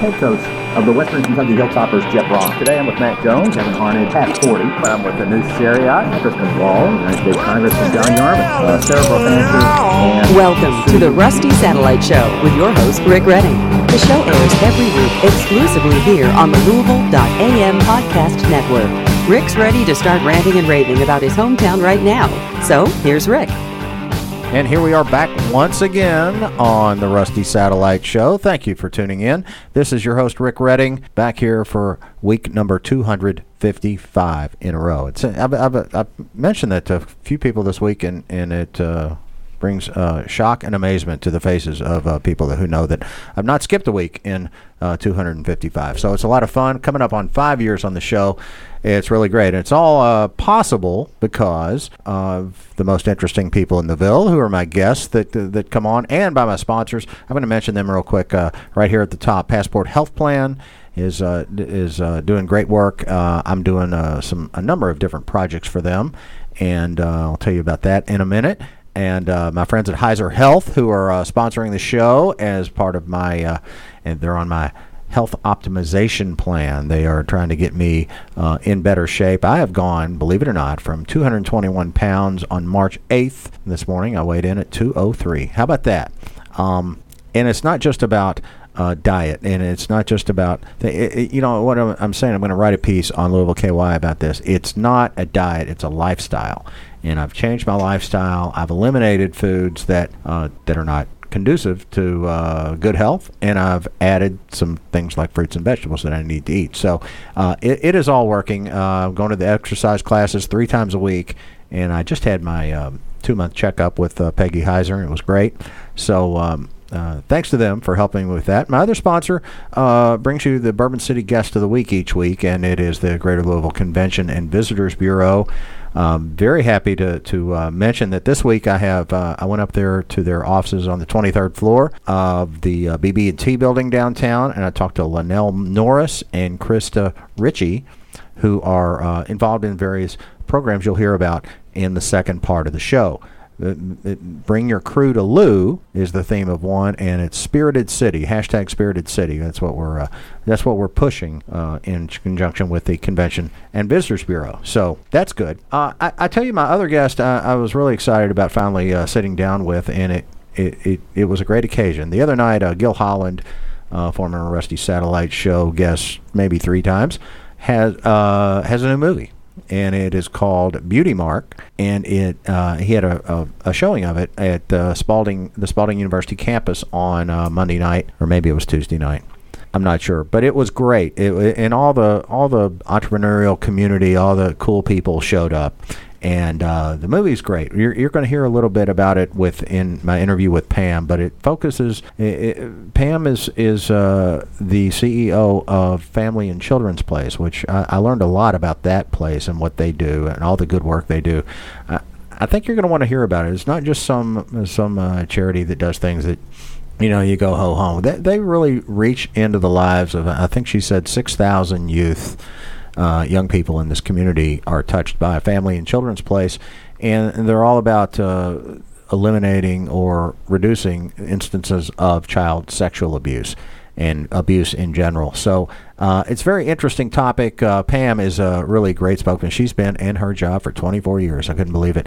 head coach of the Western Kentucky Hilltoppers, Jeff Brock. Today I'm with Matt Jones, Kevin Harned, Pat Forty. I'm with Anu Shariat, Kristen Wall, United States Congressman John Yarmouth, Sarah Brofanter, and welcome to the Rusty Satellite Show with your host, Rick Redding. The show airs every week exclusively here on the Louisville.am podcast network. Rick's ready to start ranting and raving about his hometown right now. So, here's Rick. And here we are back once again on the Rusty Satellite Show. Thank you for tuning in. This is your host, Rick Redding, back here for week number 255 in a row. I've mentioned that to a few people this week, and it brings shock and amazement to the faces of people who know that I've not skipped a week in 255. So it's a lot of fun. Coming up on 5 years on the show. It's really great. And it's all possible because of the most interesting people in the Ville, who are my guests that come on, and by my sponsors. I'm going to mention them real quick right here at the top. Passport Health Plan is doing great work. I'm doing a number of different projects for them, and I'll tell you about that in a minute. And my friends at Heiser Health, who are sponsoring the show as part of my, and they're on my health optimization plan. They are trying to get me in better shape. I have gone, believe it or not, from 221 pounds on March 8th. This morning I weighed in at 203. How about that? And it's not just about diet, and it's not just about what I'm saying. I'm going to write a piece on Louisville KY about this. It's not a diet, it's a lifestyle, and I've changed my lifestyle. I've eliminated foods that are not conducive to good health, and I've added some things like fruits and vegetables that I need to eat. So it is all working. I'm going to the exercise classes 3 times a week, and I just had my 2-month checkup with Peggy Heiser, and it was great. So thanks to them for helping me with that. My other sponsor brings you the Bourbon City Guest of the Week each week, and it is the Greater Louisville Convention and Visitors Bureau. Very happy to mention that this week I went up there to their offices on the 23rd floor of the BB&T building downtown, and I talked to Linnell Norris and Krista Ritchie, who are involved in various programs you'll hear about in the second part of the show. Bring Your Crew to Lou is the theme of one, and it's Spirited City, hashtag Spirited City. That's what we're pushing in conjunction with the Convention and Visitors Bureau. So that's good. I tell you, my other guest, I was really excited about finally sitting down with, and it was a great occasion. The other night, Gil Holland, former Rusty Satellite Show guest maybe 3 times, has a new movie. And it is called Beauty Mark, and he had a showing of it at the Spalding University campus on Monday night, or maybe it was Tuesday night. I'm not sure, but it was great. And all the entrepreneurial community, all the cool people showed up, and the movie's great. You're going to hear a little bit about it in my interview with Pam, but it focuses. Pam is the CEO of Family and Children's Place, which I learned a lot about that place and what they do and all the good work they do. I think you're going to want to hear about it. It's not just some charity that does things that you go ho hum. They really reach into the lives of, I think she said, 6,000 youth. Young people in this community are touched by Family and Children's Place, and they're all about eliminating or reducing instances of child sexual abuse and abuse in general. So it's a very interesting topic. Pam is a really great spokesman. She's been in her job for 24 years. I couldn't believe it.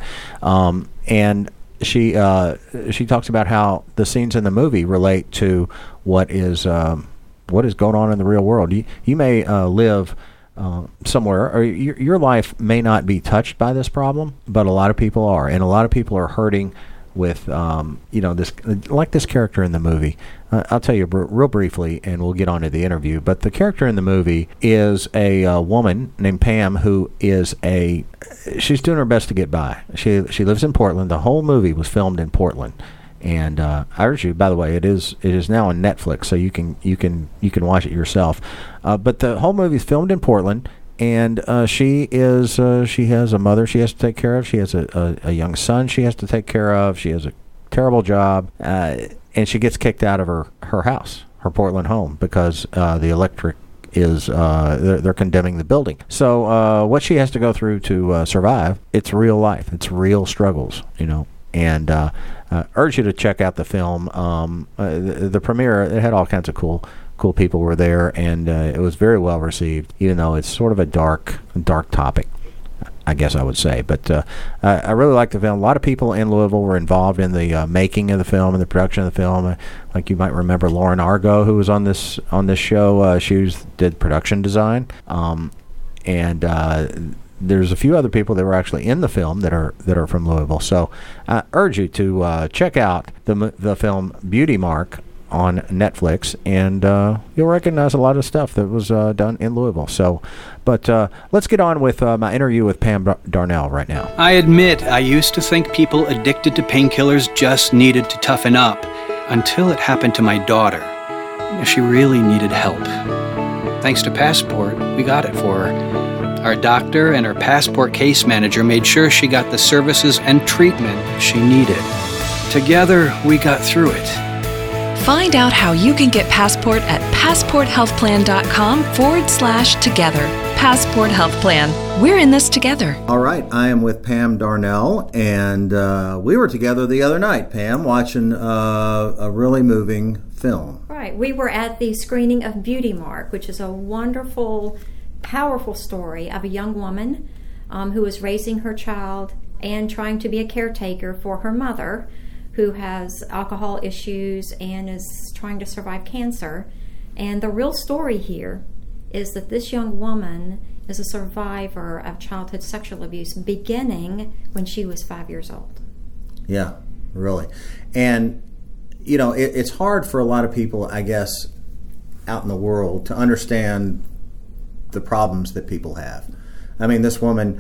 And she talks about how the scenes in the movie relate to what is going on in the real world. You may live somewhere, or your life may not be touched by this problem, but a lot of people are, and a lot of people are hurting with this, like this character in the movie. I'll tell you real briefly, and we'll get on to the interview. But the character in the movie is a woman named Pam who is she's doing her best to get by. She lives in Portland. The whole movie was filmed in Portland. And I urge you, by the way, it is now on Netflix, so you can watch it yourself. But the whole movie is filmed in Portland, and she has a mother she has to take care of. She has a young son she has to take care of. She has a terrible job, and she gets kicked out of her house, her Portland home, because the electric is they're condemning the building. So what she has to go through to survive, it's real life. It's real struggles, And urge you to check out the film. The premiere, it had all kinds of cool cool people were there, and it was very well received, even though it's sort of a dark topic, I guess I would say. But I really liked the film. A lot of people in Louisville were involved in the making of the film and the production of the film. Like you might remember Lauren Argo, who was on this show. She did production design, and there's a few other people that were actually in the film that are from Louisville. So I urge you to check out the film Beauty Mark on Netflix, and you'll recognize a lot of stuff that was done in Louisville. So, but let's get on with my interview with Pam Darnell right now. I admit I used to think people addicted to painkillers just needed to toughen up, until it happened to my daughter. She really needed help. Thanks to Passport, we got it for her. Our doctor and our Passport case manager made sure she got the services and treatment she needed. Together, we got through it. Find out how you can get Passport at passporthealthplan.com/together. Passport Health Plan. We're in this together. All right, I am with Pam Darnell, and we were together the other night, Pam, watching a really moving film. Right. We were at the screening of Beauty Mark, which is a wonderful, powerful story of a young woman who is raising her child and trying to be a caretaker for her mother, who has alcohol issues and is trying to survive cancer. And the real story here is that this young woman is a survivor of childhood sexual abuse beginning when she was 5 years old. Yeah, really. And, you know, it's hard for a lot of people, I guess, out in the world to understand the problems that people have. I mean, this woman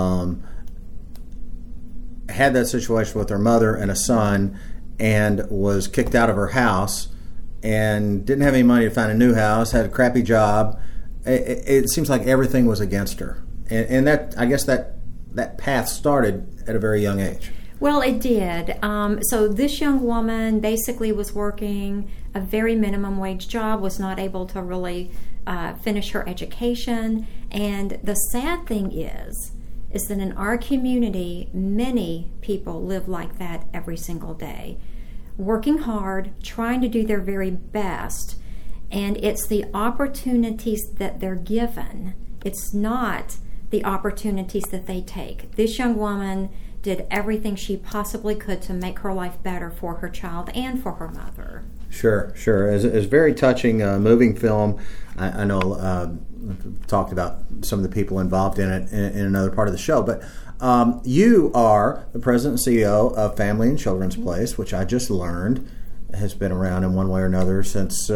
had that situation with her mother and a son and was kicked out of her house and didn't have any money to find a new house, had a crappy job. It seems like everything was against her. And that, I guess that path started at a very young age. Well, it did. So this young woman basically was working a very minimum wage job, was not able to really finish her education. And the sad thing is that in our community, many people live like that every single day, working hard, trying to do their very best, and it's the opportunities that they're given. It's not the opportunities that they take. This young woman did everything she possibly could to make her life better for her child and for her mother. Sure. It's very touching, moving film. I know talked about some of the people involved in it in another part of the show, but you are the president and CEO of Family and Children's Place, which I just learned has been around in one way or another since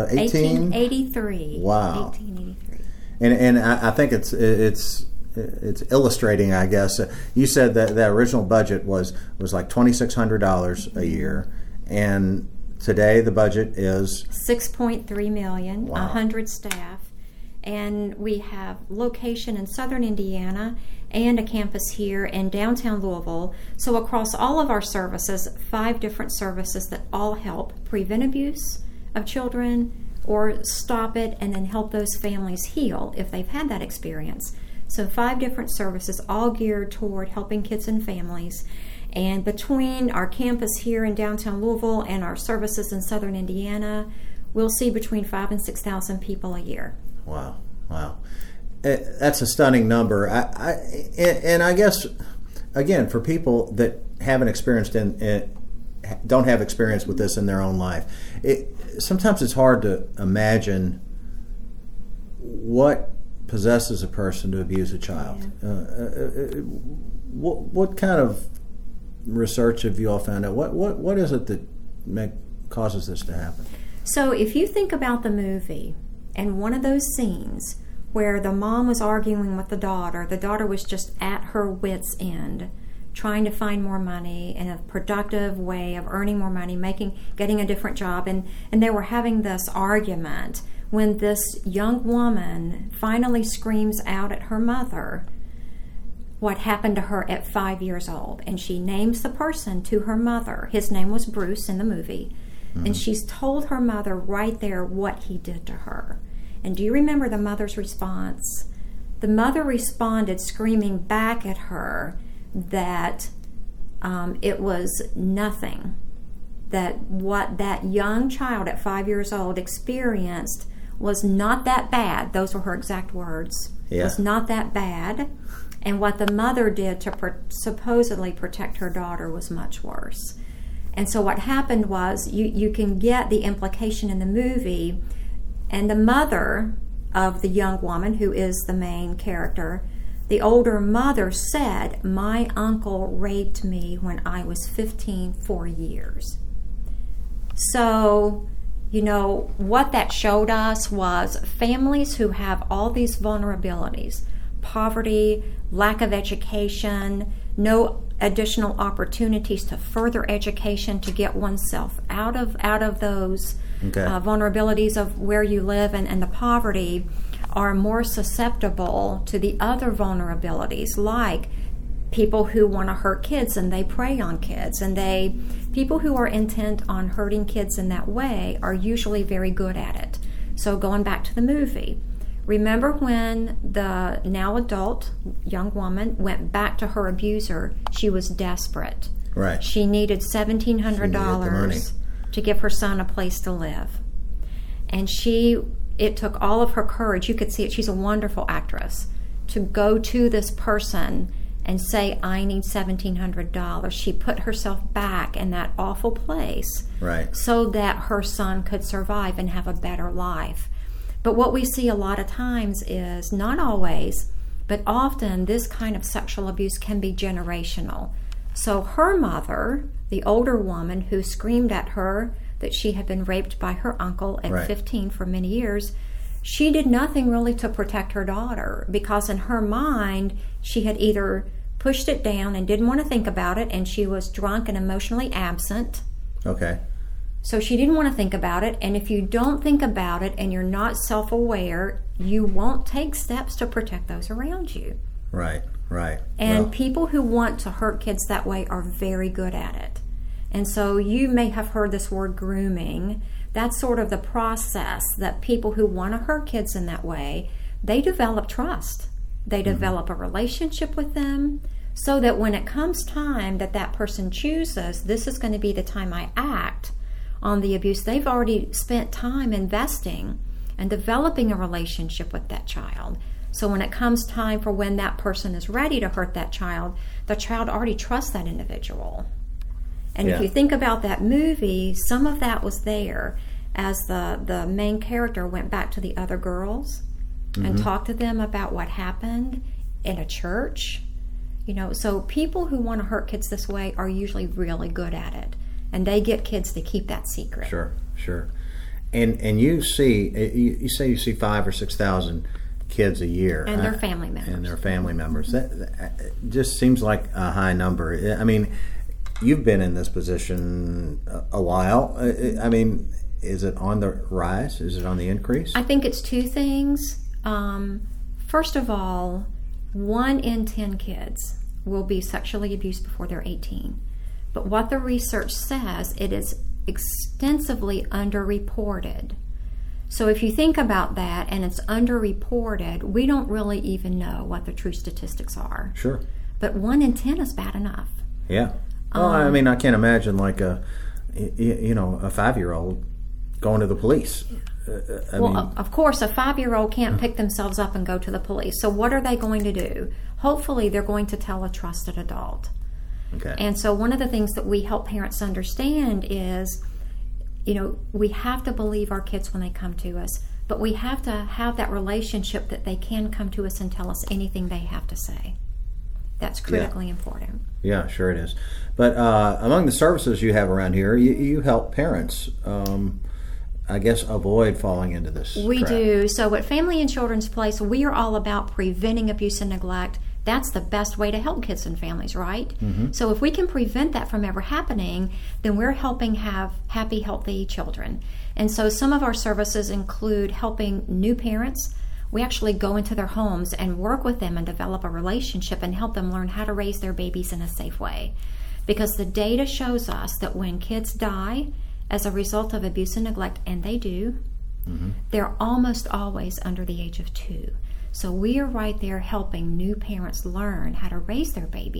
1883. Wow. 1883. And I think it's illustrating, I guess. You said that the original budget was like $2,600 a year, and today the budget is $6.3 million, Wow. 100 staff, and we have location in southern Indiana and a campus here in downtown Louisville. So across all of our services, 5 different services that all help prevent abuse of children or stop it and then help those families heal if they've had that experience. So 5 different services all geared toward helping kids and families. And between our campus here in downtown Louisville and our services in southern Indiana, we'll see between 5,000 and 6,000 people a year. Wow. That's a stunning number. And I guess, again, for people that haven't experienced don't have experience with this in their own life, sometimes it's hard to imagine what possesses a person to abuse a child. Yeah. What kind of research have you all found out? What is it that causes this to happen? So if you think about the movie and one of those scenes where the mom was arguing with the daughter was just at her wit's end, trying to find more money in a productive way of earning more money, getting a different job, and they were having this argument when this young woman finally screams out at her mother what happened to her at 5 years old. And she names the person to her mother. His name was Bruce in the movie. Mm-hmm. And she's told her mother right there what he did to her. And do you remember the mother's response? The mother responded screaming back at her that it was nothing that what that young child at 5 years old experienced was not that bad. Those were her exact words. Yeah. Was not that bad. And what the mother did to supposedly protect her daughter was much worse. And so what happened was, you can get the implication in the movie, and the mother of the young woman, who is the main character, the older mother said, "My uncle raped me when I was 15 for years." So, what that showed us was families who have all these vulnerabilities, poverty, lack of education, no additional opportunities to further education to get oneself out of those vulnerabilities of where you live and the poverty, are more susceptible to the other vulnerabilities, like people who want to hurt kids and they prey on kids, and people who are intent on hurting kids in that way are usually very good at it. So going back to the movie, remember when the now adult young woman went back to her abuser, she was desperate. Right. She needed $1,700 to give her son a place to live. And it took all of her courage, you could see it, she's a wonderful actress, to go to this person and say, "I need $1,700. She put herself back in that awful place, right, so that her son could survive and have a better life. But what we see a lot of times is, not always, but often, this kind of sexual abuse can be generational. So her mother, the older woman who screamed at her that she had been raped by her uncle at 15 for many years, she did nothing really to protect her daughter, because in her mind, she had either pushed it down and didn't want to think about it, and she was drunk and emotionally absent. Okay. So she didn't want to think about it, and if you don't think about it and you're not self-aware, you won't take steps to protect those around you. Right. And people who want to hurt kids that way are very good at it. And so you may have heard this word grooming. That's sort of the process that people who want to hurt kids in that way, they develop trust. They develop a relationship with them, so that when it comes time that person chooses, this is going to be the time I act on the abuse, they've already spent time investing and developing a relationship with that child. So when it comes time for when that person is ready to hurt that child, the child already trusts that individual. And if you think about that movie, some of that was there as the main character went back to the other girls and talked to them about what happened in a church. So people who want to hurt kids this way are usually really good at it, and they get kids to keep that secret. Sure. And you say you see 5,000 or 6,000 kids a year, and their family members. That just seems like a high number. I mean, you've been in this position a while. I mean, is it on the rise? Is it on the increase? I think it's two things. First of all, 1 in 10 kids will be sexually abused before they're 18. But what the research says, it is extensively underreported. So if you think about that and it's underreported, we don't really even know what the true statistics are. Sure. But 1 in 10 is bad enough. Yeah. Well, I mean, I can't imagine like a 5-year-old going to the police. Of course, a 5-year-old can't pick themselves up and go to the police. So what are they going to do? Hopefully, they're going to tell a trusted adult. Okay. And so one of the things that we help parents understand is, we have to believe our kids when they come to us, but we have to have that relationship that they can come to us and tell us anything they have to say. That's critically important. Yeah, sure it is. But among the services you have around here, you help parents, I guess, avoid falling into this We trap. do. So at Family and Children's Place, we are all about preventing abuse and neglect. That's the best way to help kids and families, right? Mm-hmm. So if we can prevent that from ever happening, then we're helping have happy, healthy children. And so some of our services include helping new parents. We actually go into their homes and work with them and develop a relationship and help them learn how to raise their babies in a safe way. Because the data shows us that when kids die as a result of abuse and neglect, and they do, they're almost always under the age of 2. So we are right there helping new parents learn how to raise their babies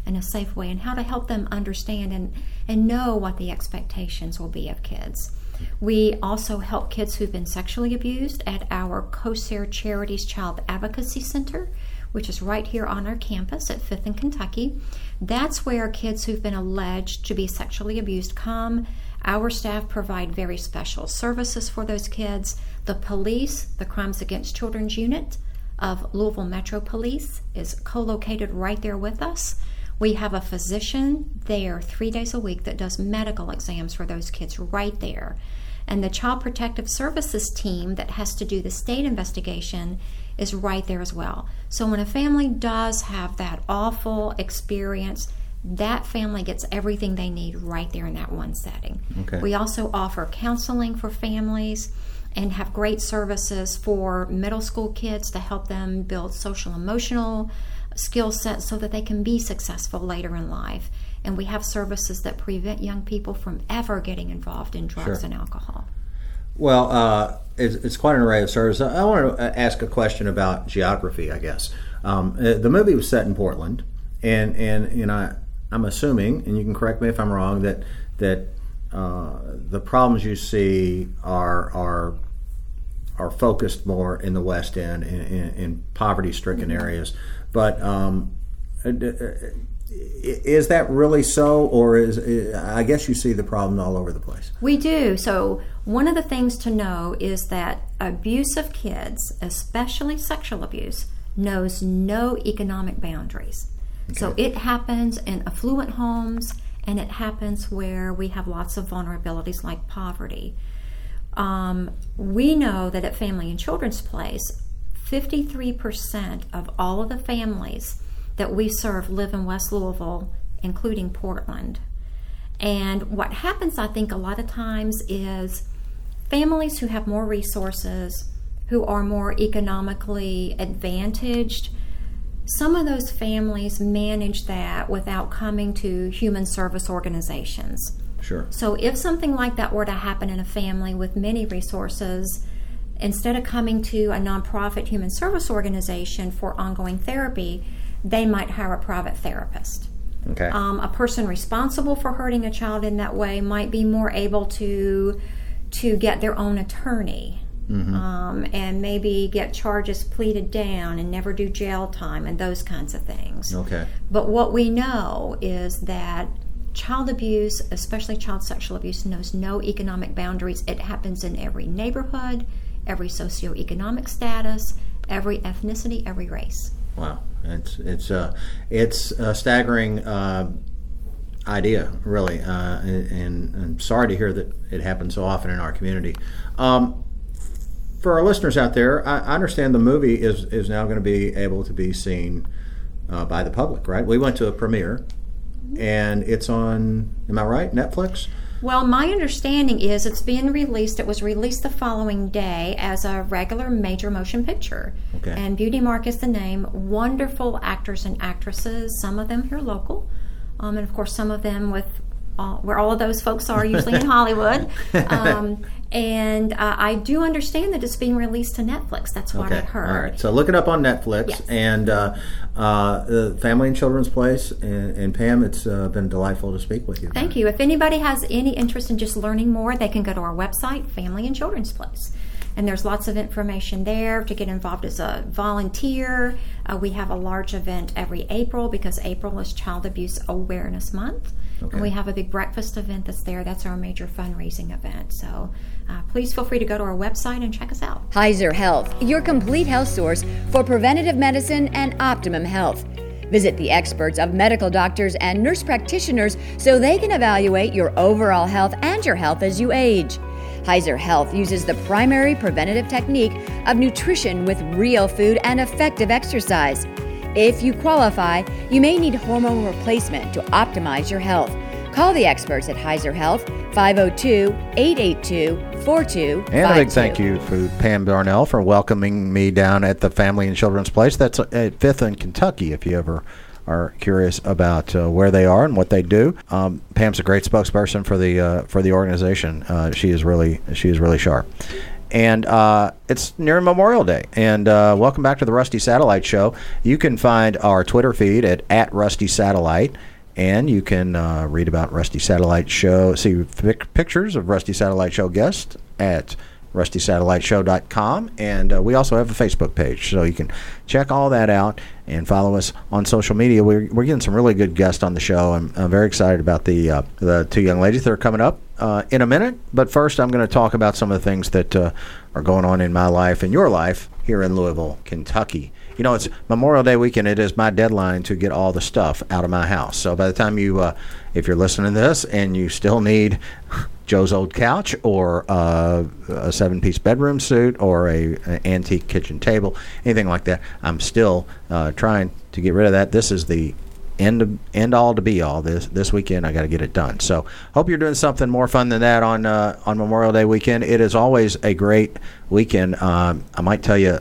in a safe way, and how to help them understand and know what the expectations will be of kids. We also help kids who've been sexually abused at our COSARE Charities Child Advocacy Center, which is right here on our campus at 5th and Kentucky. That's where kids who've been alleged to be sexually abused come. Our staff provide very special services for those kids. The police, the Crimes Against Children's Unit of Louisville Metro Police, is co-located right there with us. We have a physician there 3 days a week that does medical exams for those kids right there. And the Child Protective Services team that has to do the state investigation is right there as well. So when a family does have that awful experience, that family gets everything they need right there in that one setting. Okay. We also offer counseling for families and have great services for middle school kids to help them build social emotional skill sets so that they can be successful later in life. And we have services that prevent young people from ever getting involved in drugs and alcohol. Well, it's quite an array of services. I want to ask a question about geography, I guess. The movie was set in Portland, and you know, I'm assuming, and you can correct me if I'm wrong, that the problems you see are focused more in the West End, in poverty-stricken areas. But is that really so, or I guess you see the problem all over the place? We do. So one of the things to know is that abuse of kids, especially sexual abuse, knows no economic boundaries. Okay. So it happens in affluent homes, and it happens where we have lots of vulnerabilities like poverty. We know that at Family and Children's Place, 53% of all of the families that we serve live in West Louisville, including Portland. And what happens, I think, a lot of times is families who have more resources, who are more economically advantaged, some of those families manage that without coming to human service organizations. Sure. So if something like that were to happen in a family with many resources, instead of coming to a nonprofit human service organization for ongoing therapy, they might hire a private therapist. Okay. A person responsible for hurting a child in that way might be more able to get their own attorney. Mm-hmm. And maybe get charges pleaded down and never do jail time and those kinds of things. Okay. But what we know is that child abuse, especially child sexual abuse, knows no economic boundaries. It happens in every neighborhood, every socioeconomic status, every ethnicity, every race. Wow, it's a staggering idea, really, and I'm sorry to hear that it happens so often in our community. For our listeners out there, I understand the movie is now going to be able to be seen by the public, right? We went to a premiere, and it's on, am I right, Netflix? Well, my understanding is it's being released. It was released the following day as a regular major motion picture. Okay. And Beauty Mark is the name. Wonderful actors and actresses, some of them here local, and of course some of them where all of those folks are, usually in Hollywood. And I do understand that it's being released to Netflix. That's what I heard. All right. So look it up on Netflix. Yes. And Family and Children's Place. And Pam, it's been delightful to speak with you. Thank you. If anybody has any interest in just learning more, they can go to our website, Family and Children's Place. And there's lots of information there to get involved as a volunteer. We have a large event every April because April is Child Abuse Awareness Month. Okay. And we have a big breakfast event that's there. That's our major fundraising event. So please feel free to go to our website and check us out. Heiser Health, your complete health source for preventative medicine and optimum health. Visit the experts of medical doctors and nurse practitioners so they can evaluate your overall health and your health as you age. Heiser Health uses the primary preventative technique of nutrition with real food and effective exercise. If you qualify, you may need hormone replacement to optimize your health. Call the experts at Heiser Health, 502-882-4252. And a big thank you to Pam Darnell for welcoming me down at the Family and Children's Place. That's at 5th and Kentucky, if you ever are curious about where they are and what they do. Pam's a great spokesperson for the organization. She is really sharp. And it's near Memorial Day. And welcome back to the Rusty Satellite Show. You can find our Twitter feed at Rusty Satellite. And you can read about Rusty Satellite Show, see pictures of Rusty Satellite Show guests at rustysatelliteshow.com. And we also have a Facebook page, so you can check all that out and follow us on social media. We're getting some really good guests on the show. I'm very excited about the two young ladies that are coming up in a minute. But first, I'm going to talk about some of the things that are going on in my life and your life here in Louisville, Kentucky. You know, it's Memorial Day weekend. It is my deadline to get all the stuff out of my house. So by the time you, if you're listening to this and you still need Joe's old couch or a 7-piece bedroom suit or an antique kitchen table, anything like that, I'm still trying to get rid of that. This is the end all to be all. This weekend I got to get it done. So hope you're doing something more fun than that on Memorial Day weekend. It is always a great weekend. I might tell you,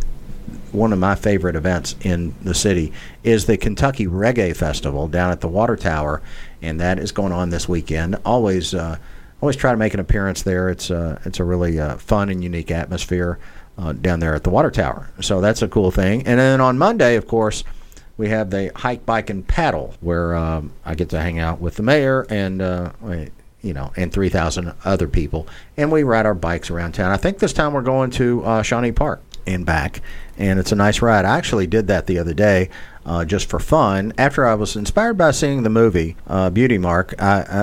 one of my favorite events in the city is the Kentucky Reggae Festival down at the Water Tower, and that is going on this weekend. Always try to make an appearance there. It's a really fun and unique atmosphere down there at the Water Tower. So that's a cool thing. And then on Monday, of course, we have the Hike, Bike, and Paddle, where I get to hang out with the mayor and and 3,000 other people, and we ride our bikes around town. I think this time we're going to Shawnee Park and back, and it's a nice ride. I actually did that the other day just for fun after I was inspired by seeing the movie Beauty Mark.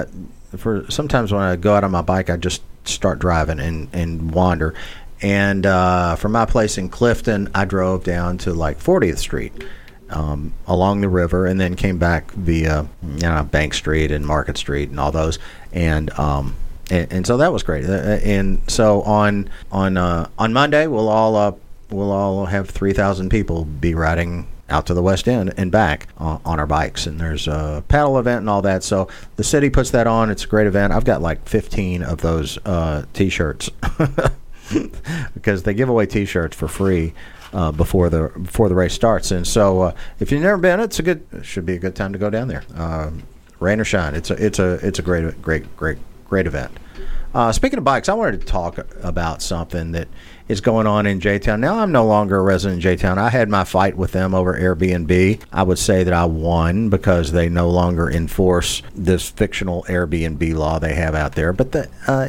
For sometimes when I go out on my bike, I just start driving and wander, and from my place in Clifton, I drove down to like 40th Street along the river, and then came back via Bank Street and Market Street and all those, and so that was great. And so on Monday, we'll all have 3,000 people be riding out to the West End and back on our bikes, and there's a paddle event and all that. So the city puts that on. It's a great event. I've got like 15 of those T-shirts because they give away T-shirts for free before the race starts. And so if you've never been, it should be a good time to go down there, rain or shine. It's a great event. Speaking of bikes, I wanted to talk about something that is going on in J-Town. Now, I'm no longer a resident in J-Town. I had my fight with them over Airbnb. I would say that I won because they no longer enforce this fictional Airbnb law they have out there. But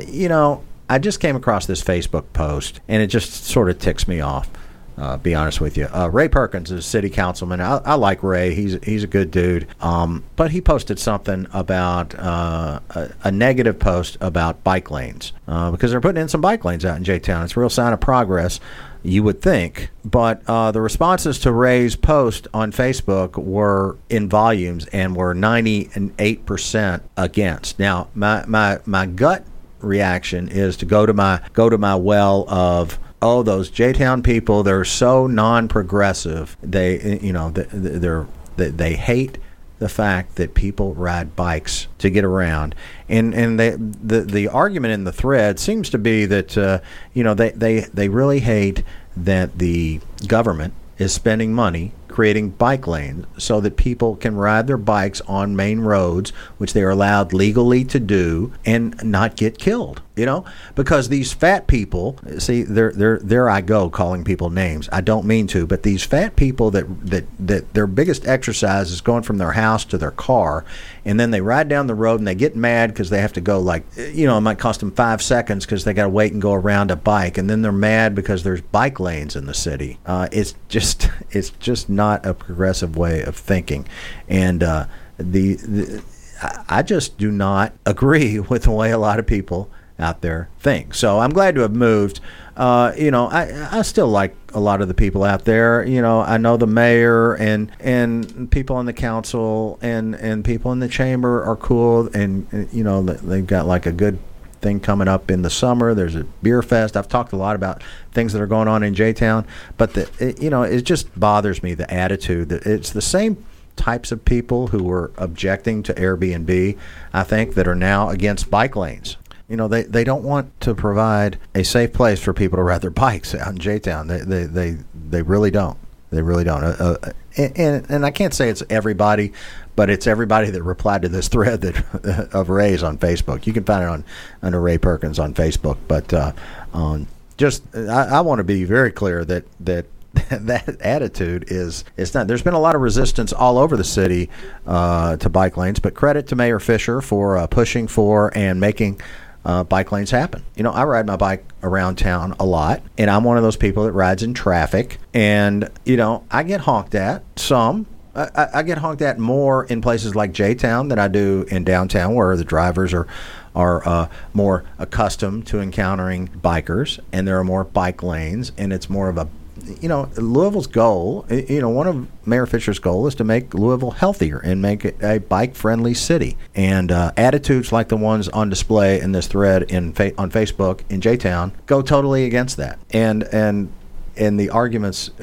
I just came across this Facebook post, and it just sort of ticks me off. Be honest with you. Ray Perkins is city councilman. I like Ray. He's a good dude. But he posted something about a negative post about bike lanes because they're putting in some bike lanes out in J-Town. It's a real sign of progress, you would think. But the responses to Ray's post on Facebook were in volumes and were 98% against. Now, my gut reaction is to go to my well of, oh, those J-Town people, they're so non-progressive. They hate the fact that people ride bikes to get around. And the argument in the thread seems to be that they really hate that the government is spending money creating bike lanes so that people can ride their bikes on main roads, which they are allowed legally to do, and not get killed. Because these fat people, see, there I go calling people names. I don't mean to, but these fat people that their biggest exercise is going from their house to their car, and then they ride down the road and they get mad because they have to go it might cost them 5 seconds because they got to wait and go around a bike, and then they're mad because there's bike lanes in the city. It's just not a progressive way of thinking, and I just do not agree with the way a lot of people out there think. So I'm glad to have moved. I still like a lot of the people out there. I know the mayor and people on the council and people in the chamber are cool, and they've got like a good thing coming up in the summer. There's a beer fest. I've talked a lot about things that are going on in J-Town, but it just bothers me, the attitude that it's the same types of people who were objecting to Airbnb, I think, that are now against bike lanes. They don't want to provide a safe place for people to ride their bikes out in J-Town. They really don't. They really don't. And I can't say it's everybody, but it's everybody that replied to this thread of Ray's on Facebook. You can find it under Ray Perkins on Facebook. But I want to be very clear that that attitude is not. There's been a lot of resistance all over the city to bike lanes, but credit to Mayor Fisher for pushing for and making bike lanes happen. I ride my bike around town a lot, and I'm one of those people that rides in traffic, and I get honked at some. I get honked at more in places like J-Town than I do in downtown, where the drivers are more accustomed to encountering bikers, and there are more bike lanes, and it's more of a Louisville's goal, one of Mayor Fisher's goal is to make Louisville healthier and make it a bike-friendly city. And attitudes like the ones on display in this thread on Facebook in J-Town go totally against that. And the arguments,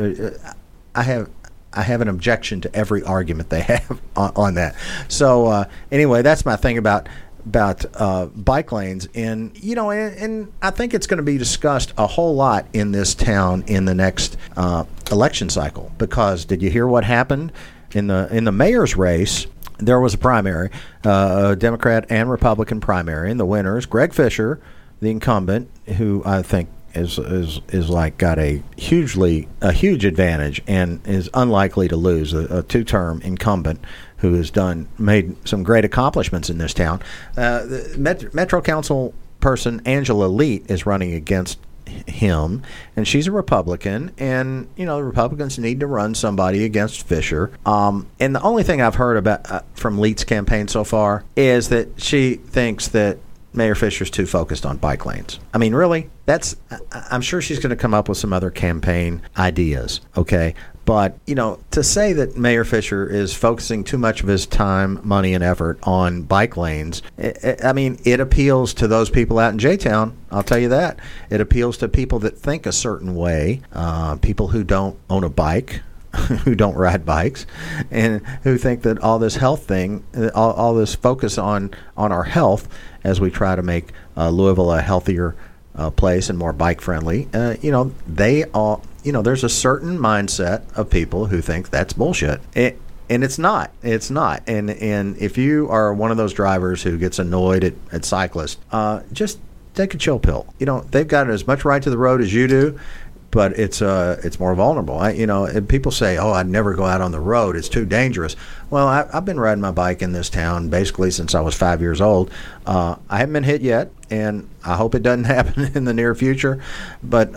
I have an objection to every argument they have on that. So anyway, that's my thing about bike lanes, and I think it's going to be discussed a whole lot in this town in the next election cycle. Because did you hear what happened in the mayor's race? There was a primary, a Democrat and Republican primary, and the winners, Greg Fisher, the incumbent, who I think is like got a huge advantage and is unlikely to lose, a two-term incumbent who has made some great accomplishments in this town. The Metro Council person Angela Leet is running against him, and she's a Republican, and the Republicans need to run somebody against Fisher. And the only thing I've heard about from Leet's campaign so far is that she thinks that Mayor Fisher's too focused on bike lanes. I mean, really? I'm sure she's going to come up with some other campaign ideas, okay? But, to say that Mayor Fisher is focusing too much of his time, money, and effort on bike lanes, it appeals to those people out in J-Town, I'll tell you that. It appeals to people that think a certain way, people who don't own a bike, who don't ride bikes, and who think that all this health thing, all this focus on our health as we try to make Louisville a healthier place and more bike friendly, they all, there's a certain mindset of people who think that's bullshit. And it's not. And if you are one of those drivers who gets annoyed at cyclists, just take a chill pill. They've got as much right to the road as you do, but it's more vulnerable. And people say, "Oh, I'd never go out on the road. It's too dangerous." Well, I've been riding my bike in this town basically since I was 5 years old. I haven't been hit yet, and I hope it doesn't happen in the near future. But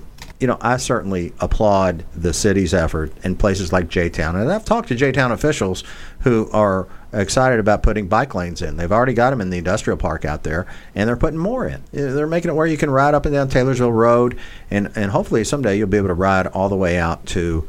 I certainly applaud the city's effort in places like J-Town. And I've talked to J-Town officials who are excited about putting bike lanes in. They've already got them in the industrial park out there, and they're putting more in. They're making it where you can ride up and down Taylorsville Road, and hopefully someday you'll be able to ride all the way out to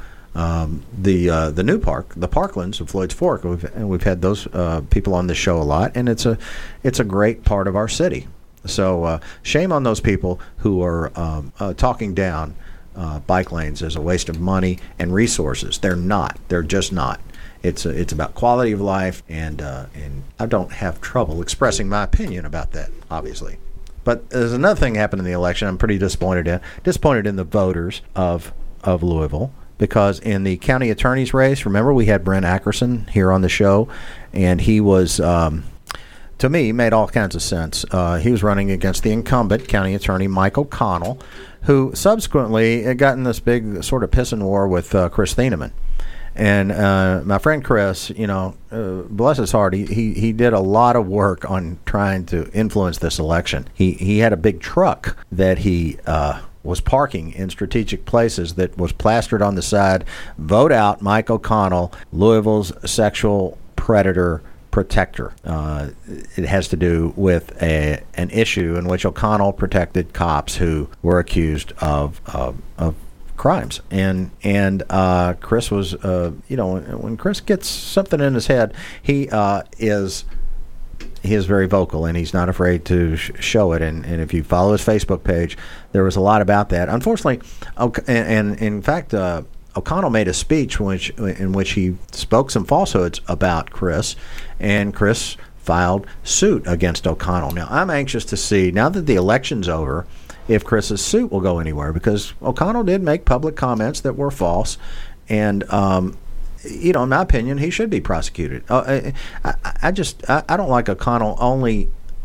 the new park, the Parklands of Floyd's Fork. We've had those people on this show a lot, and it's a great part of our city. So shame on those people who are talking down bike lanes as a waste of money and resources. They're not. They're just not. It's about quality of life, and I don't have trouble expressing my opinion about that, obviously. But there's another thing happened in the election I'm pretty disappointed in the voters of Louisville, because in the county attorney's race, remember we had Brent Ackerson here on the show, and he was, to me, made all kinds of sense. He was running against the incumbent county attorney Mike O'Connell, who subsequently got in this big sort of pissing war with Chris Thieneman. And my friend Chris, bless his heart, he did a lot of work on trying to influence this election. He had a big truck that he was parking in strategic places that was plastered on the side, "Vote out Mike O'Connell, Louisville's sexual predator protector." It has to do with an issue in which O'Connell protected cops who were accused of crimes, and Chris was, when Chris gets something in his head, he is very vocal, and he's not afraid to show it. And if you follow his Facebook page, there was a lot about that. Unfortunately, and in fact, O'Connell made a speech in which he spoke some falsehoods about Chris, and Chris filed suit against O'Connell. Now, I'm anxious to see, now that the election's over, if Chris's suit will go anywhere, because O'Connell did make public comments that were false, and in my opinion, he should be prosecuted. I don't like O'Connell only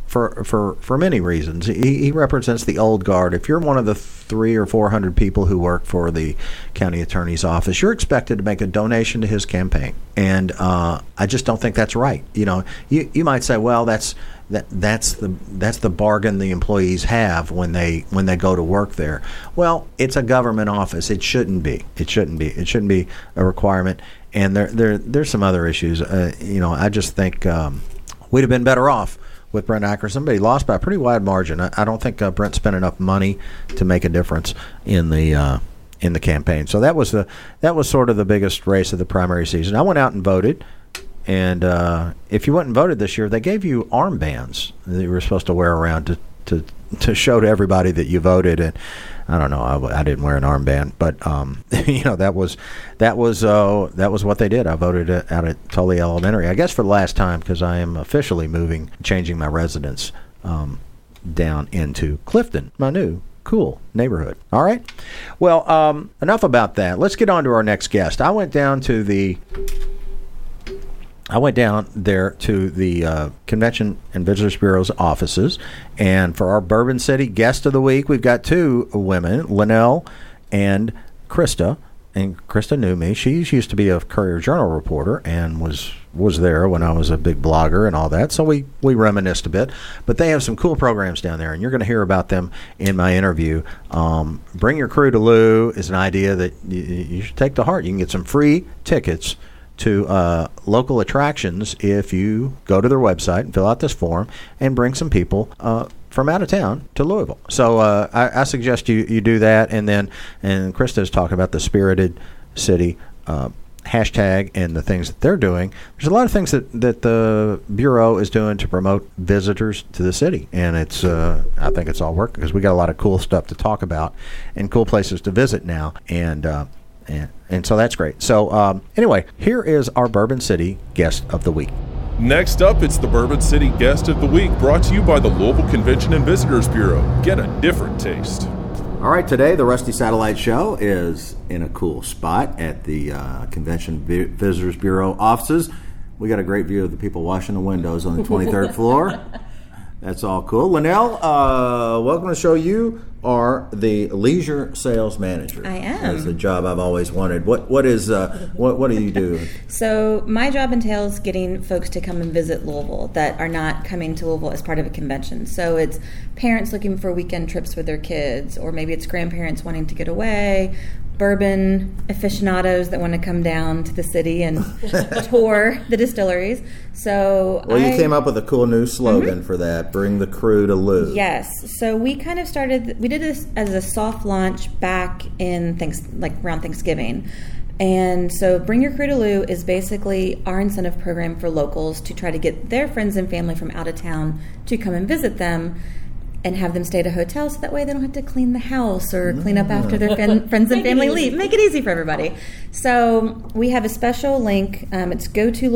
for many reasons. He represents the old guard. If you're one of the 300 or 400 people who work for the county attorney's office, you're expected to make a donation to his campaign, and I just don't think that's right. You might say, well, that's the bargain the employees have when they go to work there. Well, it's a government office. It shouldn't be. It shouldn't be a requirement. And there's some other issues. I just think we'd have been better off with Brent Ackerson, but he lost by a pretty wide margin. I don't think Brent spent enough money to make a difference in the campaign. So that was sort of the biggest race of the primary season. I went out and voted, and if you went and voted this year, they gave you armbands that you were supposed to wear around to show to everybody that you voted. And I don't know, I didn't wear an armband, but that was what they did. I voted out at Tully Elementary, I guess for the last time, because I am officially changing my residence down into Clifton, my new cool neighborhood. All right. Well, enough about that. Let's get on to our next guest. I went down there to the Convention and Visitors Bureau's offices, and for our Bourbon City Guest of the Week, we've got two women, Linnell and Krista. And Krista knew me. She used to be a Courier-Journal reporter and was there when I was a big blogger and all that. So we reminisced a bit. But they have some cool programs down there, and you're going to hear about them in my interview. Bring Your Crew to Lou is an idea that you should take to heart. You can get some free tickets to local attractions if you go to their website and fill out this form and bring some people from out of town to Louisville. So I suggest you do that, and Krista's talking about the Spirited City hashtag and the things that they're doing. There's a lot of things that the Bureau is doing to promote visitors to the city, and it's I think it's all working because we got a lot of cool stuff to talk about and cool places to visit now, and so that's great. So anyway, here is our Bourbon City Guest of the Week. Next up, it's the Bourbon City Guest of the Week, brought to you by the Louisville Convention and Visitors Bureau. Get a different taste. All right, today the Rusty Satellite Show is in a cool spot at the Convention Visitors Bureau offices. We got a great view of the people washing the windows on the 23rd floor. That's all cool. Linnell, welcome to the show. You are the leisure sales manager. I am. That's a job I've always wanted. What do you do? So my job entails getting folks to come and visit Louisville that are not coming to Louisville as part of a convention. So it's parents looking for weekend trips with their kids, or maybe it's grandparents wanting to get away, bourbon aficionados that want to come down to the city and tour the distilleries. So you came up with a cool new slogan for that, Bring the Crew to Lou. Yes. So we kind of we did this as a soft launch back in around Thanksgiving. And so Bring Your Crew to Lou is basically our incentive program for locals to try to get their friends and family from out of town to come and visit them and have them stay at a hotel, so that way they don't have to clean the house or clean up after their friends and family leave. Make it easy for everybody. So we have a special link. It's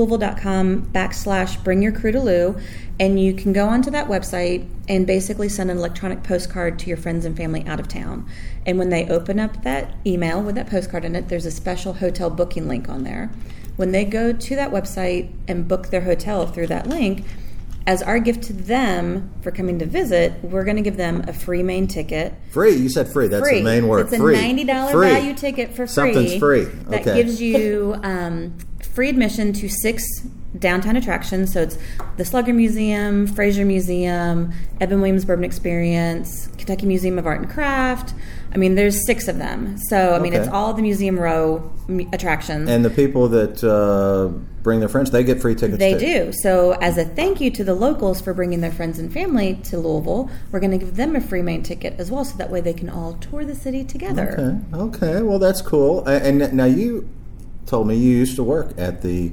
gotolouisville.com/Bring Your Crew to Lou, and you can go onto that website and basically send an electronic postcard to your friends and family out of town. And when they open up that email with that postcard in it, there's a special hotel booking link on there. When they go to that website and book their hotel through that link, as our gift to them for coming to visit, we're going to give them a free main ticket. Free? You said free. That's free. The main word. It's a free. $90 free. value ticket for free. Something's free. That gives you free admission to 6 downtown attractions. So it's the Slugger Museum, Fraser Museum, Evan Williams Bourbon Experience, Kentucky Museum of Art and Craft. I mean, there's 6 of them. So, I mean, it's all the Museum Row attractions. And the people that bring their friends, they get free tickets They too. do. So as a thank you to the locals for bringing their friends and family to Louisville, we're going to give them a free main ticket as well, so that way they can all tour the city together. Okay. Well, that's cool. And now you told me you used to work at the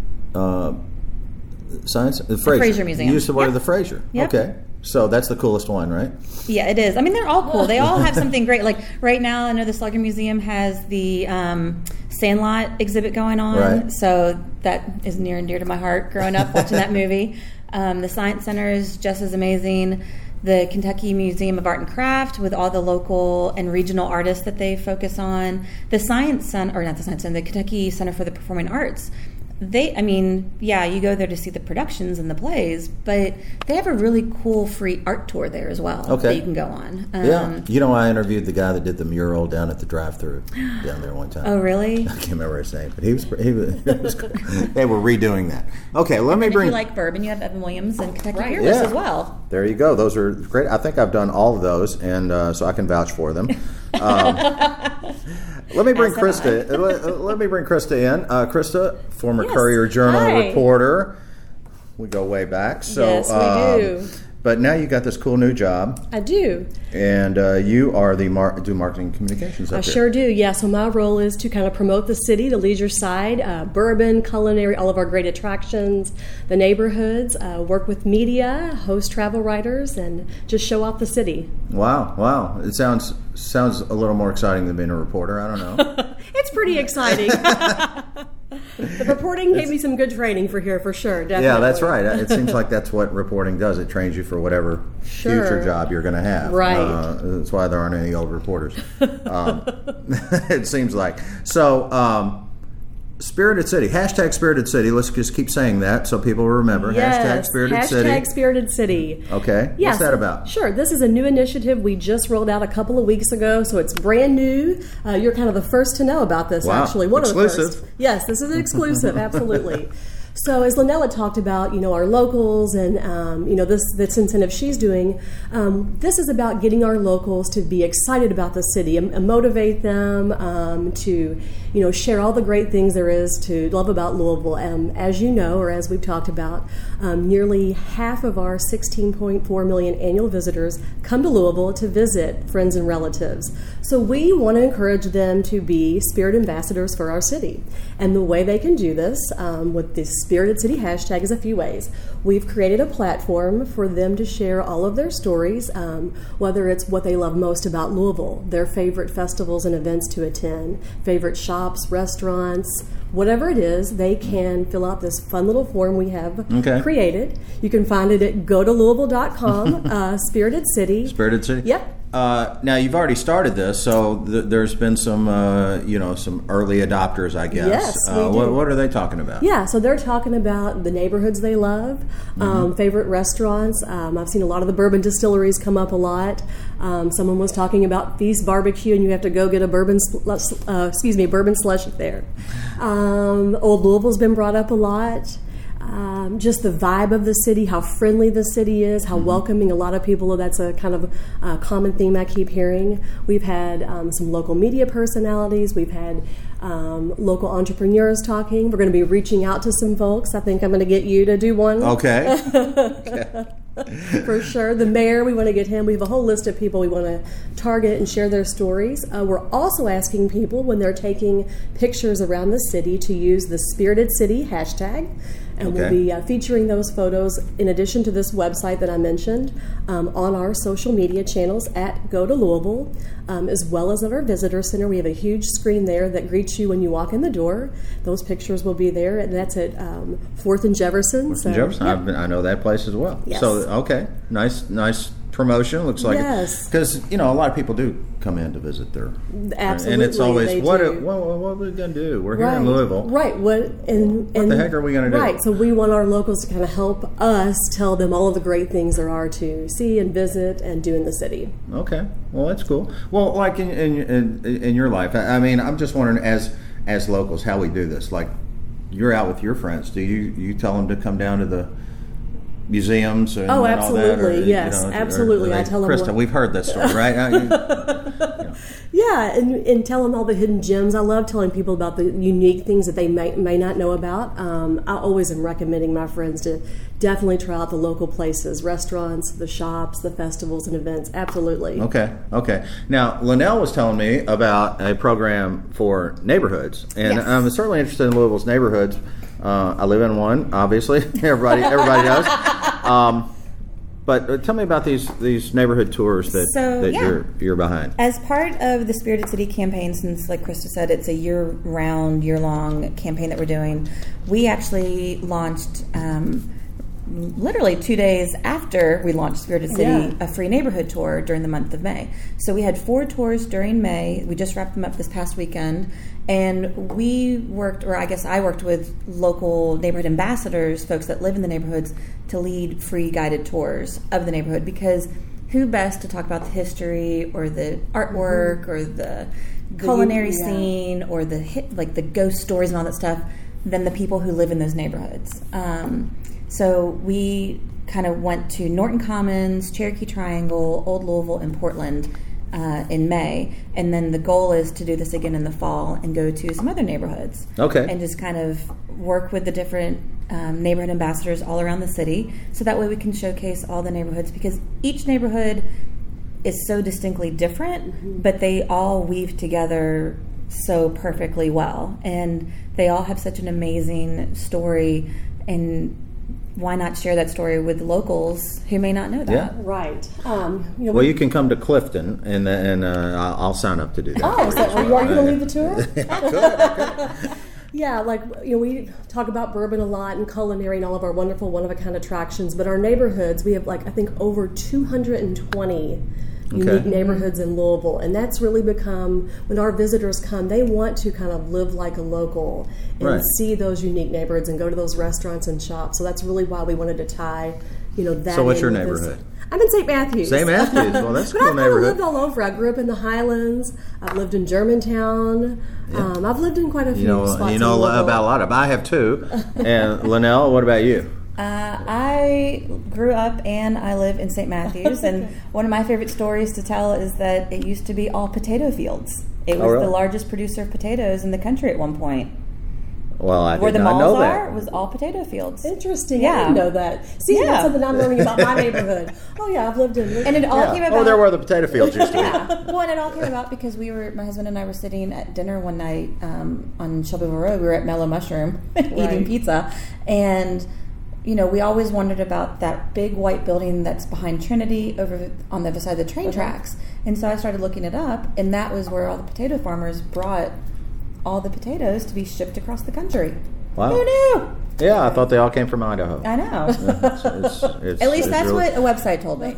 Fraser Museum. You used to work at the Fraser. Yep. Okay. So that's the coolest one, right? Yeah, it is. I mean, they're all cool. They all have something great. Like right now, I know the Slugger Museum has the Sandlot exhibit going on. Right. So that is near and dear to my heart growing up watching that movie. The Science Center is just as amazing. The Kentucky Museum of Art and Craft with all the local and regional artists that they focus on. The Science Center, or not the Science Center, the Kentucky Center for the Performing Arts You go there to see the productions and the plays, but they have a really cool free art tour there as well that you can go on. I interviewed the guy that did the mural down at the drive-thru down there one time. Oh, really? I can't remember his name, but he was cool. They were redoing that. Okay, let me bring... If you like bourbon, you have Evan Williams and Kentucky Fearless as well. There you go. Those are great. I think I've done all of those, and so I can vouch for them. Let me bring Krista. Let me bring Krista in. Krista, former Courier Journal reporter. We go way back. So, yes, we do. But now you got this cool new job. I do. And you are the do marketing communications up I here. sure do, yeah. So my role is to kind of promote the city, the leisure side, bourbon, culinary, all of our great attractions, the neighborhoods, work with media, host travel writers, and just show off the city. Wow. It sounds a little more exciting than being a reporter. I don't know. It's pretty exciting. The reporting gave me some good training for here, for sure. Definitely. Yeah, that's right. It seems like that's what reporting does. It trains you for whatever future job you're going to have. Right. That's why there aren't any old reporters. It seems like. So, Spirited City. Hashtag Spirited City. Let's just keep saying that so people remember. Yes. Hashtag Spirited City. Hashtag Spirited City. Okay. Yes. What's that about? Sure. This is a new initiative we just rolled out a couple of weeks ago, so it's brand new. You're kind of the first to know about this, actually. One exclusive. of the first. Yes, this is an exclusive, absolutely. So as Lynella talked about, our locals and, this incentive she's doing, this is about getting our locals to be excited about the city and motivate them to, share all the great things there is to love about Louisville. As you know, or as we've talked about, nearly half of our 16.4 million annual visitors come to Louisville to visit friends and relatives. So we want to encourage them to be spirit ambassadors for our city. And the way they can do this with this Spirited City hashtag is a few ways. We've created a platform for them to share all of their stories, whether it's what they love most about Louisville, their favorite festivals and events to attend, favorite shops, restaurants, whatever it is. They can fill out this fun little form we have created. You can find it at gotolouisville.com, Spirited City. Spirited City? Yep. Now you've already started this, so there's been some, some early adopters, I guess. Yes, we do. What are they talking about? Yeah, so they're talking about the neighborhoods they love, favorite restaurants. I've seen a lot of the bourbon distilleries come up a lot. Someone was talking about Feast Barbecue, and you have to go get a bourbon slush there. Old Louisville's been brought up a lot. Just the vibe of the city, how friendly the city is, how welcoming. A lot of people, that's a kind of common theme I keep hearing. We've had some local media personalities. We've had local entrepreneurs talking. We're going to be reaching out to some folks. I think I'm going to get you to do one. Okay. For sure. The mayor, we want to get him. We have a whole list of people we want to target and share their stories. We're also asking people when they're taking pictures around the city to use the Spirited City hashtag. And we'll be featuring those photos in addition to this website that I mentioned on our social media channels at Go to Louisville, as well as at our visitor center. We have a huge screen there that greets you when you walk in the door. Those pictures will be there, and that's at 4th and Jefferson. Jefferson. Yeah. I know that place as well. Yes. So, okay. Nice promotion. Looks like yes. Because, a lot of people do come in to visit their... Absolutely. And it's always, what are we going to do? We're here in Louisville. Right. What the heck are we going to do? Right. So we want our locals to kind of help us tell them all of the great things there are to see and visit and do in the city. Okay. Well, that's cool. Well, like in your life, I mean, I'm just wondering, as locals, how we do this. Like, you're out with your friends. Do you tell them to come down to the museums and absolutely, all that? Or, yes, absolutely. I tell them. Krista, we've heard this story, right? Yeah, and tell them all the hidden gems. I love telling people about the unique things that they may not know about. I always am recommending my friends to definitely try out the local places, restaurants, the shops, the festivals and events. Absolutely. Okay. Now, Lynelle was telling me about a program for neighborhoods, and yes. I'm certainly interested in Louisville's neighborhoods. I live in one, obviously. Everybody does. But tell me about these neighborhood tours that you're behind. As part of the Spirited City campaign, since, like Krista said, it's a year-long campaign that we're doing, we actually launched literally 2 days after we launched Spirited City, Yeah. a free neighborhood tour during the month of May. So we had 4 tours during May. We just wrapped them up this past weekend. And we worked, or I guess I worked with local neighborhood ambassadors, folks that live in the neighborhoods, to lead free guided tours of the neighborhood, because who best to talk about the history or the artwork or the culinary scene or the the ghost stories and all that stuff than the people who live in those neighborhoods. So we kind of went to Norton Commons, Cherokee Triangle, Old Louisville, and Portland in May, and then the goal is to do this again in the fall and go to some other neighborhoods. Okay. And just kind of work with the different neighborhood ambassadors all around the city, so that way we can showcase all the neighborhoods, because each neighborhood is so distinctly different, but they all weave together so perfectly well, and they all have such an amazing story, and why not share that story with locals who may not know that? Yeah. Right. Well, you can come to Clifton, and I'll sign up to do that. Oh, so are you going to lead the tour? I could. Yeah, we talk about bourbon a lot and culinary and all of our wonderful one-of-a-kind attractions, but our neighborhoods, we have I think over 220 unique neighborhoods in Louisville, and that's really become, when our visitors come, they want to kind of live like a local and see those unique neighborhoods and go to those restaurants and shop. So that's really why we wanted to tie, that. So what's your in with neighborhood? I'm in St. Matthews. St. Matthews. Well, that's a cool But I've neighborhood. lived all over. I grew up in the Highlands. I've lived in Germantown. Yeah. I've lived in quite a few spots. You know about a lot of them. I have too. And Linnell, what about you? I grew up and I live in St. Matthews, and one of my favorite stories to tell is that it used to be all potato fields. It was the largest producer of potatoes in the country at one point. Well, I Where did the not malls know are that. was all potato fields. Interesting. Yeah. I didn't know that. See, Yeah. that's something I'm learning about my neighborhood. Oh, yeah, I've lived in. And it all came about. Oh, there were the potato fields used to be. Yeah. Well, and it all came about because my husband and I were sitting at dinner one night on Shelbyville Road. We were at Mellow Mushroom eating pizza, and we always wondered about that big white building that's behind Trinity over on the other side of the train tracks. And so I started looking it up, and that was where all the potato farmers brought all the potatoes to be shipped across the country. Wow. Who knew? Yeah, I thought they all came from Idaho. I know. It's At least that's really... what a website told me.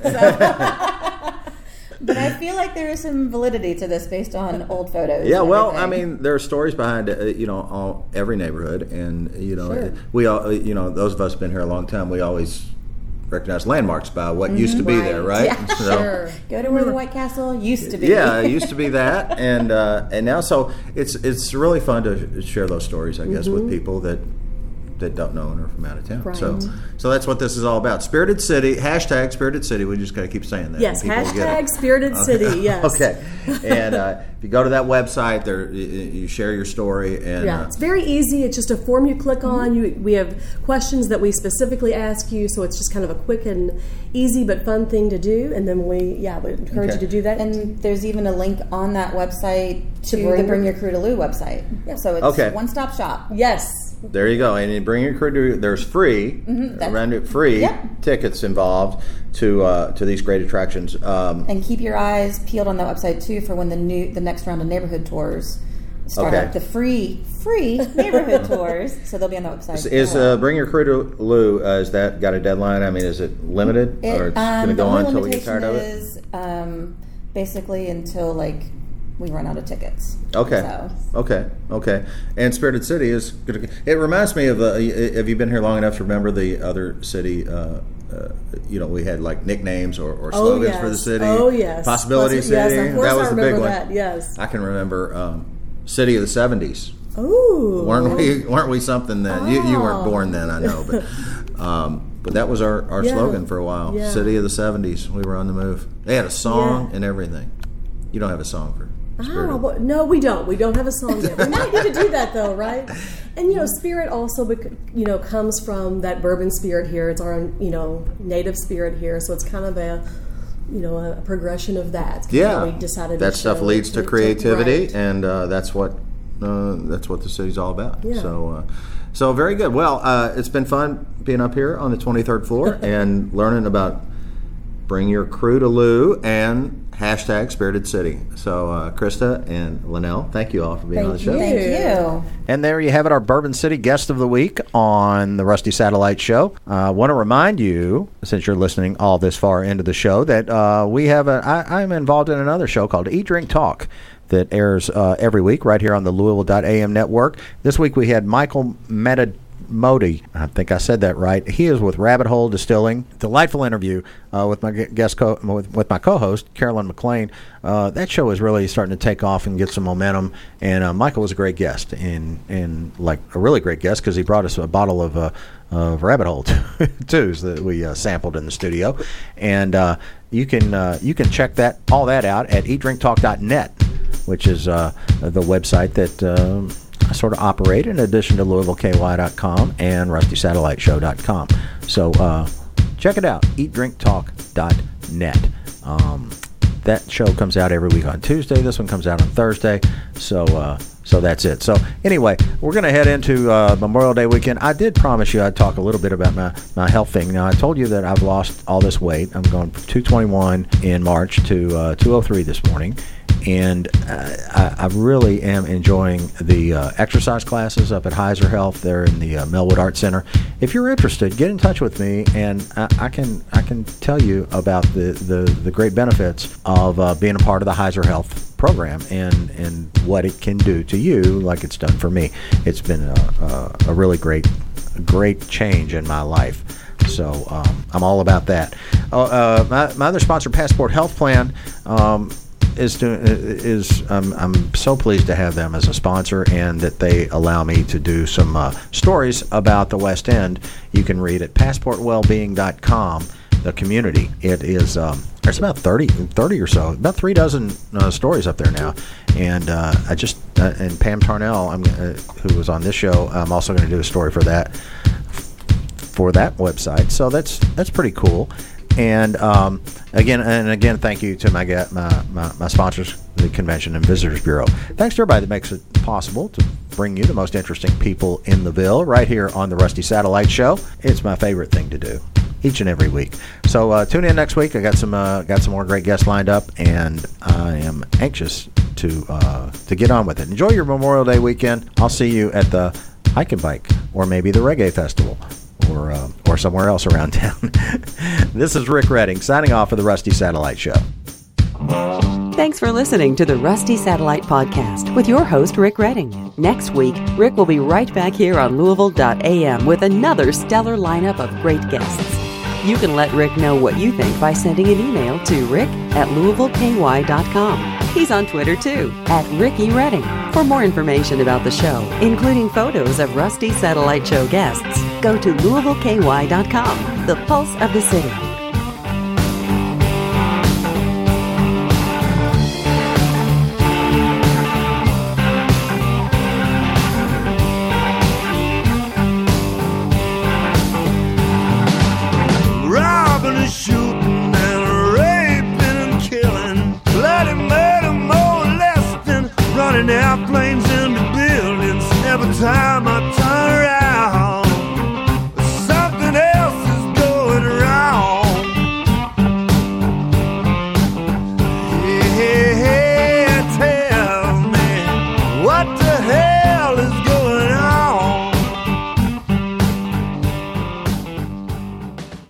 So. But I feel like there is some validity to this based on old photos. Yeah, and well, everything. I mean, there are stories behind every neighborhood, and Sure. we all, those of us who've been here a long time, we always recognize landmarks by what used to be there, right? Yeah, Sure. Go to where the White Castle used to be. Yeah, it used to be that, and now, so it's really fun to share those stories, I guess, with people that don't know and are from out of town. Right. So that's what this is all about. Spirited City, hashtag Spirited City. We just got to keep saying that. Yes, People get hashtag it. Spirited City, yes. Okay. And if you go to that website, there you share your story. And Yeah, it's very easy. It's just a form you click on. We have questions that we specifically ask you, so it's just kind of a quick and easy but fun thing to do. And then we encourage you to do that. And there's even a link on that website to the Bring Your Crew to Lou website. Yeah. So it's one-stop shop. Yes. there you go. And you bring your crew to, there's free, free tickets involved to these great attractions. And keep your eyes peeled on that website too for when the next round of neighborhood tours start up. The free neighborhood tours. So they'll be on the website. Is Bring Your Crew to Lou, is that got a deadline? I mean, is it limited? Or it's going to go on until we get tired of it? Is basically until we run out of tickets. Okay. So. Okay. And Spirited City is going to. It reminds me of. Have you been here long enough to remember the other city? We had nicknames or slogans for the city. Oh yes. Possibility City. Yes, of course that was I the big remember one. that. Yes. I can remember City of the '70s. Ooh. Weren't we something then? You weren't born then, I know, but that was our slogan for a while. Yeah. City of the '70s. We were on the move. They had a song and everything. You don't have a song for Spirit? No, we don't. We don't have a song yet. We might need to do that though, right? And Spirit also, comes from that bourbon spirit here. It's our native spirit here, so it's kind of a progression of that. Yeah, we decided that stuff leads to creativity, right. and that's what the city's all about. Yeah. So very good. Well, it's been fun being up here on the 23rd floor and learning about bring your crew to Lou, and hashtag Spirited City. So Krista and Linnell, thank you all for being on the show. Thank you. And there you have it, our Bourbon City Guest of the Week on the Rusty Satellite Show. I want to remind you, since you're listening all this far into the show, that we have I'm involved in another show called Eat, Drink, Talk that airs every week right here on the Louisville.am network. This week we had Michael Modi, I think I said that right. He is with Rabbit Hole Distilling. Delightful interview with my with my co-host Carolyn McLean. That show is really starting to take off and get some momentum. And Michael was a great guest, and like a really great guest because he brought us a bottle of Rabbit Hole twos that we sampled in the studio. And you can check all that out at eatdrinktalk.net, which is the website that I sort of operate in addition to LouisvilleKY.com and RustySatelliteShow.com. So check it out, eatdrinktalk.net. That show comes out every week on Tuesday. This one comes out on Thursday. So that's it. So anyway, we're going to head into Memorial Day weekend. I did promise you I'd talk a little bit about my health thing. Now, I told you that I've lost all this weight. I'm going from 221 in March to 203 this morning. And I really am enjoying the exercise classes up at Heiser Health there in the Melwood Art Center. If you're interested, get in touch with me, and I can tell you about the great benefits of being a part of the Heiser Health program and what it can do to you, like it's done for me. It's been a really great change in my life. So I'm all about that. My other sponsor, Passport Health Plan. I'm so pleased to have them as a sponsor, and that they allow me to do some stories about the West End. You can read at passportwellbeing.com, the community. It is there's about 30 or so, about 3 dozen stories up there now. And and Pam Tarnell, who was on this show, I'm also going to do a story for that website. So that's pretty cool. And again, thank you to my sponsors, the Convention and Visitors Bureau. Thanks to everybody that makes it possible to bring you the most interesting people in the Ville right here on the Rusty Satellite Show. It's my favorite thing to do each and every week. So tune in next week. I got some more great guests lined up, and I am anxious to get on with it. Enjoy your Memorial Day weekend. I'll see you at the Hike and Bike, or maybe the Reggae Festival, or somewhere else around town. This is Rick Redding signing off for the Rusty Satellite Show. Thanks for listening to the Rusty Satellite Podcast with your host, Rick Redding. Next week, Rick will be right back here on Louisville.am with another stellar lineup of great guests. You can let Rick know what you think by sending an email to rick@LouisvilleKY.com. He's on Twitter, too, @Ricky Redding. For more information about the show, including photos of Rusty Satellite Show guests, go to LouisvilleKY.com, the pulse of the city. Robbing and shooting and raping and killing, bloody murder, molesting, running airplanes into buildings every time